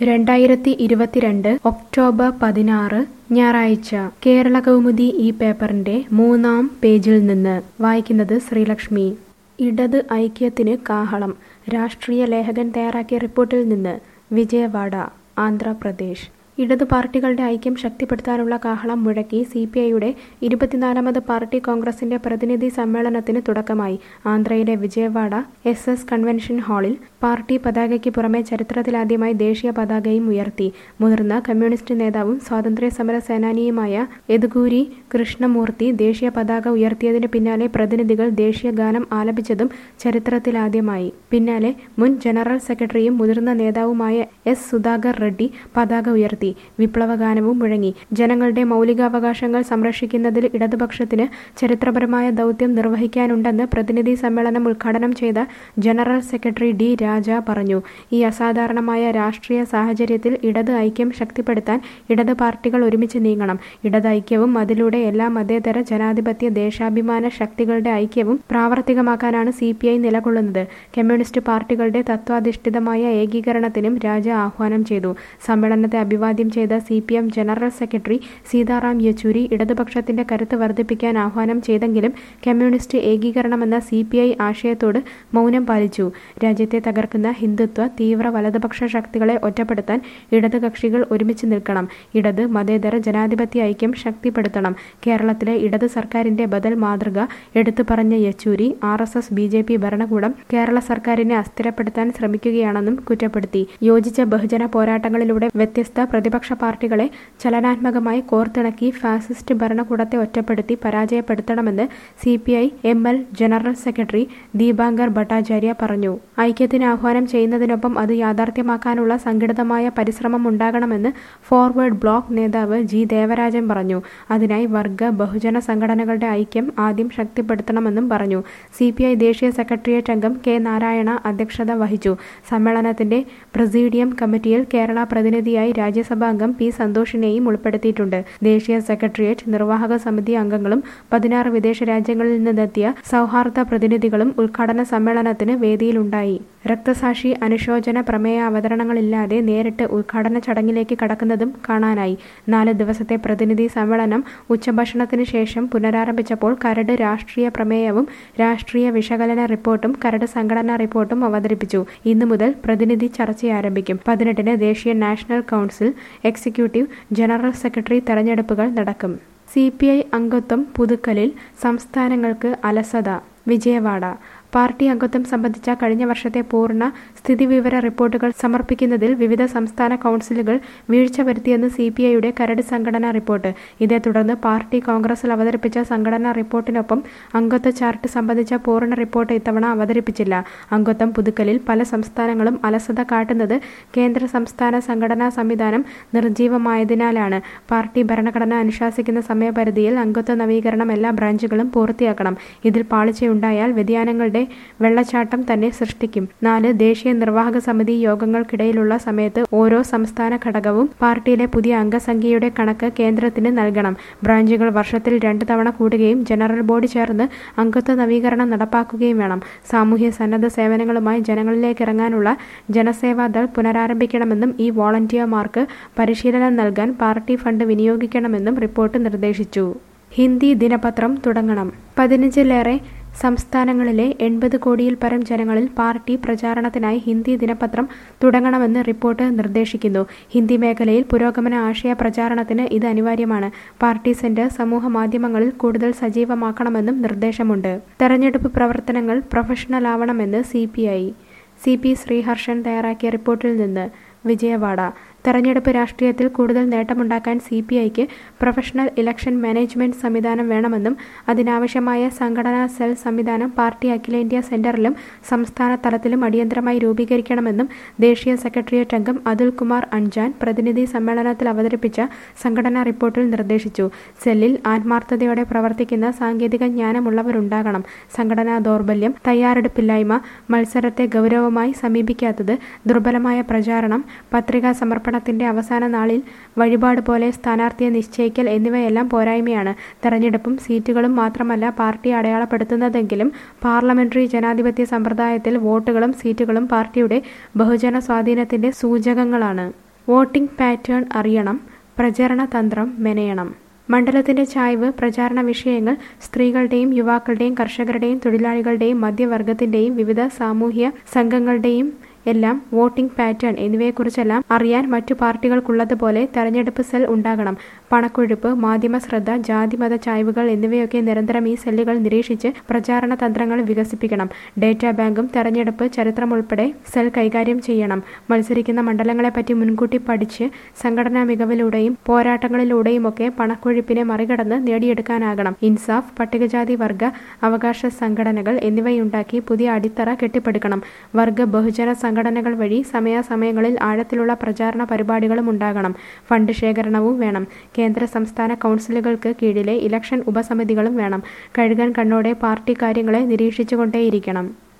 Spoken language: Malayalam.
2022 ഒക്ടോബർ 16 ഞായറാഴ്ച കേരള കൗമുദി ഈ പേപ്പറിന്റെ 3-ാം പേജിൽ നിന്ന് വായിക്കുന്നത് ശ്രീലക്ഷ്മി. ഇടത് ഐക്യത്തിന് കാഹളം. രാഷ്ട്രീയ ലേഖകൻ തയ്യാറാക്കിയ റിപ്പോർട്ടിൽ നിന്ന് വിജയവാഡ, ആന്ധ്രാപ്രദേശ്. ഇടതു പാർട്ടികളുടെ ഐക്യം ശക്തിപ്പെടുത്താനുള്ള കാഹളം മുഴക്കി CPIയുടെ 24ാമത് പാർട്ടി കോൺഗ്രസിന്റെ പ്രതിനിധി സമ്മേളനത്തിന് തുടക്കമായി. ആന്ധ്രയിലെ വിജയവാഡ SS കൺവെൻഷൻ ഹാളിൽ പാർട്ടി പതാകയ്ക്ക് പുറമെ ചരിത്രത്തിലാദ്യമായി ദേശീയ പതാകയും ഉയർത്തി. മുതിർന്ന കമ്മ്യൂണിസ്റ്റ് നേതാവും സ്വാതന്ത്ര്യ സമര സേനാനിയുമായ യദുഗൂരി കൃഷ്ണമൂർത്തി ദേശീയ പതാക ഉയർത്തിയതിന് പിന്നാലെ പ്രതിനിധികൾ ദേശീയ ഗാനം ആലപിച്ചതും ചരിത്രത്തിലാദ്യമായി. പിന്നാലെ മുൻ ജനറൽ സെക്രട്ടറിയും മുതിർന്ന നേതാവുമായ S സുധാകർ റെഡ്ഡി പതാക ഉയർത്തി. വിപ്ലവഗാനവും മുഴങ്ങി. ജനങ്ങളുടെ മൗലികാവകാശങ്ങൾ സംരക്ഷിക്കുന്നതിൽ ഇടതുപക്ഷത്തിന് ചരിത്രപരമായ ദൗത്യം നിർവഹിക്കാനുണ്ടെന്ന് പ്രതിനിധി സമ്മേളനം ഉദ്ഘാടനം ചെയ്ത ജനറൽ സെക്രട്ടറി D രാജ പറഞ്ഞു. ഈ അസാധാരണമായ രാഷ്ട്രീയ സാഹചര്യത്തിൽ ഇടത് ഐക്യം ശക്തിപ്പെടുത്താൻ ഇടത് പാർട്ടികൾ ഒരുമിച്ച് നീങ്ങണം. ഇടത് ഐക്യവും അതിലൂടെ എല്ലാ മതേതര ജനാധിപത്യ ദേശാഭിമാന ശക്തികളുടെ ഐക്യവും പ്രാവർത്തികമാക്കാനാണ് CPI നിലകൊള്ളുന്നത്. കമ്മ്യൂണിസ്റ്റ് പാർട്ടികളുടെ തത്വാധിഷ്ഠിതമായ ഏകീകരണത്തിനും രാജ ആഹ്വാനം ചെയ്തു. സമ്മേളനത്തെ അഭിവാദ്യം ചെയ്ത CPM general secretary Sitaram Yechury ഇടതുപക്ഷത്തിന്റെ കരുത്ത് വർദ്ധിപ്പിക്കാൻ ആഹ്വാനം ചെയ്തെങ്കിലും കമ്മ്യൂണിസ്റ്റ് ഏകീകരണമെന്ന CPI ആശയത്തോട് മൗനം പാലിച്ചു. രാജ്യത്തെ തകർക്കുന്ന ഹിന്ദുത്വ തീവ്ര വലതുപക്ഷ ശക്തികളെ ഒറ്റപ്പെടുത്താൻ ഇടത് കക്ഷികൾ ഒരുമിച്ച് നിൽക്കണം. ഇടത് മതേതര ജനാധിപത്യ ഐക്യം ശക്തിപ്പെടുത്തണം. കേരളത്തിലെ ഇടത് സർക്കാരിന്റെ ബദൽ മാതൃക എടുത്തു പറഞ്ഞ യെച്ചൂരി RSS BJP ഭരണകൂടം കേരള സർക്കാരിനെ അസ്ഥിരപ്പെടുത്താൻ ശ്രമിക്കുകയാണെന്നും കുറ്റപ്പെടുത്തി. യോജിച്ച ബഹുജന പോരാട്ടങ്ങളിലൂടെ വ്യത്യസ്ത പ്രതിപക്ഷ പാർട്ടികളെ ചലനാത്മകമായി കോർത്തിണക്കി ഫാസിസ്റ്റ് ഭരണകൂടത്തെ ഒറ്റപ്പെടുത്തി പരാജയപ്പെടുത്തണമെന്ന് CPI ML general secretary Dipankar Bhattacharya പറഞ്ഞു. ഐക്യത്തിന് ആഹ്വാനം ചെയ്യുന്നതിനൊപ്പം അത് യാഥാർത്ഥ്യമാക്കാനുള്ള സംഘടിതമായ പരിശ്രമം ഉണ്ടാകണമെന്ന് ഫോർവേഡ് ബ്ലോക്ക് നേതാവ് G ദേവരാജൻ പറഞ്ഞു. അതിനായി വർഗ ബഹുജന സംഘടനകളുടെ ഐക്യം ആദ്യം ശക്തിപ്പെടുത്തണമെന്നും പറഞ്ഞു. CPI ദേശീയ സെക്രട്ടേറിയറ്റ് അംഗം K നാരായണ അധ്യക്ഷത വഹിച്ചു. സമ്മേളനത്തിന്റെ പ്രസീഡിയം കമ്മിറ്റിയിൽ കേരള പ്രതിനിധിയായി രാജ്യസഭാ അംഗം P സന്തോഷിനെയും ഉൾപ്പെടുത്തിയിട്ടുണ്ട്. ദേശീയ സെക്രട്ടേറിയറ്റ് നിർവാഹക സമിതി അംഗങ്ങളും 16 വിദേശ രാജ്യങ്ങളിൽ നിന്നെത്തിയ സൗഹാർദ്ദ പ്രതിനിധികളും ഉദ്ഘാടന സമ്മേളനത്തിന് വേദിയിലുണ്ടായി. രക്തസാക്ഷി അനുശോചന പ്രമേയ അവതരണങ്ങളില്ലാതെ നേരിട്ട് ഉദ്ഘാടന ചടങ്ങിലേക്ക് കടക്കുന്നതും കാണാനായി. 4 ദിവസത്തെ പ്രതിനിധി സമ്മേളനം ഉച്ചഭക്ഷണത്തിന് ശേഷം പുനരാരംഭിച്ചപ്പോൾ കരട് രാഷ്ട്രീയ പ്രമേയവും രാഷ്ട്രീയ വിശകലന റിപ്പോർട്ടും കരട് സംഘടനാ റിപ്പോർട്ടും അവതരിപ്പിച്ചു. ഇന്നു മുതൽ പ്രതിനിധി ചർച്ച ആരംഭിക്കും. 18-ന് ദേശീയ national council executive general secretary തെരഞ്ഞെടുപ്പുകൾ നടക്കും. CPI അംഗത്വം പുതുക്കലിൽ സംസ്ഥാനങ്ങൾക്ക് അലസത. വിജയവാഡ. പാർട്ടി അംഗത്വം സംബന്ധിച്ച കഴിഞ്ഞ വർഷത്തെ പൂർണ്ണ സ്ഥിതിവിവര റിപ്പോർട്ടുകൾ സമർപ്പിക്കുന്നതിൽ വിവിധ സംസ്ഥാന കൗൺസിലുകൾ വീഴ്ച വരുത്തിയെന്ന് CPIയുടെ കരട് സംഘടനാ റിപ്പോർട്ട്. ഇതേ തുടർന്ന് പാർട്ടി കോൺഗ്രസിൽ അവതരിപ്പിച്ച സംഘടനാ റിപ്പോർട്ടിനൊപ്പം അംഗത്വ ചാർട്ട് സംബന്ധിച്ച പൂർണ്ണ റിപ്പോർട്ട് ഇത്തവണ അവതരിപ്പിച്ചില്ല. അംഗത്വം പുതുക്കലിൽ പല സംസ്ഥാനങ്ങളും അലസത കാട്ടുന്നത് കേന്ദ്ര സംസ്ഥാന സംഘടനാ സംവിധാനം നിർജ്ജീവമായതിനാലാണ്. പാർട്ടി ഭരണഘടന അനുശാസിക്കുന്ന സമയപരിധിയിൽ അംഗത്വ നവീകരണം എല്ലാ ബ്രാഞ്ചുകളും പൂർത്തിയാക്കണം. ഇതിൽ പാളിച്ചയുണ്ടായാൽ വ്യതിയാനങ്ങളുടെ വെള്ളച്ചാട്ടം തന്നെ സൃഷ്ടിക്കും. 4 ദേശീയ നിർവാഹക സമിതി യോഗങ്ങൾക്കിടയിലുള്ള സമയത്ത് ഓരോ സംസ്ഥാന ഘടകവും പാർട്ടിയിലെ പുതിയ അംഗസംഖ്യയുടെ കണക്ക് കേന്ദ്രത്തിന് നൽകണം. ബ്രാഞ്ചുകൾ വർഷത്തിൽ 2 തവണ കൂടുകയും ജനറൽ ബോഡി ചേർന്ന് അംഗത്വ നവീകരണം നടപ്പാക്കുകയും വേണം. സാമൂഹ്യ സന്നദ്ധ സേവനങ്ങളുമായി ജനങ്ങളിലേക്ക് ഇറങ്ങാനുള്ള ജനസേവാദൾ പുനരാരംഭിക്കണമെന്നും ഈ വോളണ്ടിയർമാർക്ക് പരിശീലനം നൽകാൻ പാർട്ടി ഫണ്ട് വിനിയോഗിക്കണമെന്നും റിപ്പോർട്ട് നിർദ്ദേശിച്ചു. ഹിന്ദി ദിനപത്രം തുടങ്ങണം. 15-ലേറെ സംസ്ഥാനങ്ങളിലെ 80 കോടിയിൽ പരം ജനങ്ങളിൽ പാർട്ടി പ്രചാരണത്തിനായി ഹിന്ദി ദിനപത്രം തുടങ്ങണമെന്ന് റിപ്പോർട്ട് നിർദ്ദേശിക്കുന്നു. ഹിന്ദി മേഖലയിൽ പുരോഗമന ആശയ പ്രചാരണത്തിന് ഇത് അനിവാര്യമാണ്. പാർട്ടി സെന്റർ സമൂഹ മാധ്യമങ്ങളിൽ കൂടുതൽ സജീവമാക്കണമെന്നും നിർദ്ദേശമുണ്ട്. തെരഞ്ഞെടുപ്പ് പ്രവർത്തനങ്ങൾ പ്രൊഫഷണലാവണമെന്ന് CPI. CP ശ്രീഹർഷൻ തയ്യാറാക്കിയ റിപ്പോർട്ടിൽ നിന്ന് വിജയവാഡ. തെരഞ്ഞെടുപ്പ് രാഷ്ട്രീയത്തിൽ കൂടുതൽ നേട്ടമുണ്ടാക്കാൻ CPIക്ക് പ്രൊഫഷണൽ ഇലക്ഷൻ മാനേജ്മെന്റ് സംവിധാനം വേണമെന്നും അതിനാവശ്യമായ സംഘടനാ സെൽ സംവിധാനം പാർട്ടി അഖിലേന്ത്യാ സെന്ററിലും സംസ്ഥാന തലത്തിലും അടിയന്തരമായി രൂപീകരിക്കണമെന്നും ദേശീയ സെക്രട്ടേറിയറ്റ് അംഗം അതുൽ കുമാർ അൻജാൻ പ്രതിനിധി സമ്മേളനത്തിൽ അവതരിപ്പിച്ച സംഘടനാ റിപ്പോർട്ടിൽ നിർദ്ദേശിച്ചു. സെല്ലിൽ ആത്മാർത്ഥതയോടെ പ്രവർത്തിക്കുന്ന സാങ്കേതിക ജ്ഞാനമുള്ളവരുണ്ടാകണം. സംഘടനാ ദൗർബല്യം, തയ്യാറെടുപ്പില്ലായ്മ, മത്സരത്തെ ഗൗരവമായി സമീപിക്കാത്തത്, ദുർബലമായ പ്രചാരണം, പത്രികാ സമർപ്പണത്തിന്റെ അവസാന നാളിൽ വഴിപാട് പോലെ സ്ഥാനാർത്ഥിയെ നിശ്ചയിക്കൽ എന്നിവയെല്ലാം പോരായ്മയാണ്. തെരഞ്ഞെടുപ്പും സീറ്റുകളും മാത്രമല്ല പാർട്ടി അടയാളപ്പെടുത്തുന്നതെങ്കിലും പാർലമെന്ററി ജനാധിപത്യ സമ്പ്രദായത്തിൽ വോട്ടുകളും സീറ്റുകളും പാർട്ടിയുടെ ബഹുജന സ്വാധീനത്തിന്റെ സൂചകങ്ങളാണ്. വോട്ടിംഗ് പാറ്റേൺ അറിയണം, പ്രചരണ തന്ത്രം മെനയണം. മണ്ഡലത്തിന്റെ ചായ്വ്, പ്രചാരണ വിഷയങ്ങൾ, സ്ത്രീകളുടെയും യുവാക്കളുടെയും കർഷകരുടെയും തൊഴിലാളികളുടെയും മധ്യവർഗത്തിന്റെയും വിവിധ സാമൂഹ്യ സംഘങ്ങളുടെയും എല്ലാം വോട്ടിംഗ് പാറ്റേൺ എന്നിവയെക്കുറിച്ചെല്ലാം അറിയാൻ മറ്റു പാർട്ടികൾക്കുള്ളതുപോലെ തെരഞ്ഞെടുപ്പ് സെൽ ഉണ്ടാകണം. പണക്കൊഴുപ്പ്, മാധ്യമ ശ്രദ്ധ, ജാതി മത ചായ്വുകൾ എന്നിവയൊക്കെ നിരന്തരം ഈ സെല്ലുകൾ നിരീക്ഷിച്ച് പ്രചാരണ തന്ത്രങ്ങൾ വികസിപ്പിക്കണം. ഡേറ്റാ ബാങ്കും തെരഞ്ഞെടുപ്പ് ചരിത്രമുൾപ്പെടെ സെൽ കൈകാര്യം ചെയ്യണം. മത്സരിക്കുന്ന മണ്ഡലങ്ങളെപ്പറ്റി മുൻകൂട്ടി പഠിച്ച് സംഘടനാ മികവിലൂടെയും പോരാട്ടങ്ങളിലൂടെയുമൊക്കെ പണക്കൊഴുപ്പിനെ മറികടന്ന് നേടിയെടുക്കാനാകണം. ഇൻസാഫ്, പട്ടികജാതി വർഗ അവകാശ സംഘടനകൾ എന്നിവയുണ്ടാക്കി പുതിയ അടിത്തറ കെട്ടിപ്പടുക്കണം. വർഗ ബഹുജന സംഘടനകൾ വഴി സമയാസമയങ്ങളിൽ ആഴത്തിലുള്ള പ്രചാരണ പരിപാടികളും ഉണ്ടാകണം. ഫണ്ട് ശേഖരണവും വേണം. കേന്ദ്ര സംസ്ഥാന കൗൺസിലുകൾക്ക് കീഴിലെ ഇലക്ഷൻ ഉപസമിതികളും വേണം. കഴുകൻ കണ്ണോടെ പാർട്ടി കാര്യങ്ങളെ നിരീക്ഷിച്ചുകൊണ്ടേയിരിക്കണം.